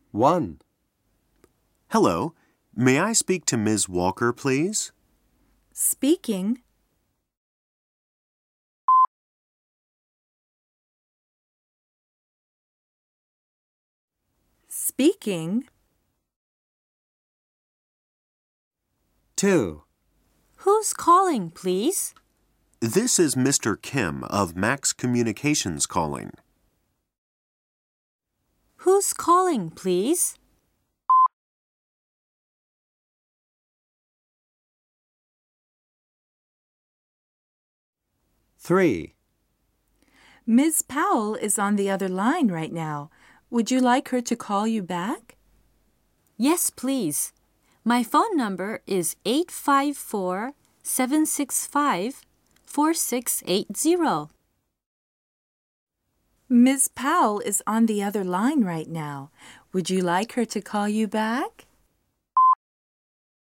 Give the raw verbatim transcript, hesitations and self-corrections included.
one. Hello. May I speak to Miz Walker, please? Speaking. Speaking. two. Who's calling, please? This is Mister Kim of Max Communications calling. Who's calling, please? three. Miz Powell is on the other line right now. Would you like her to call you back? Yes, please. My phone number is eight five four, seven six five, four six eight zero. Miz Powell is on the other line right now. Would you like her to call you back?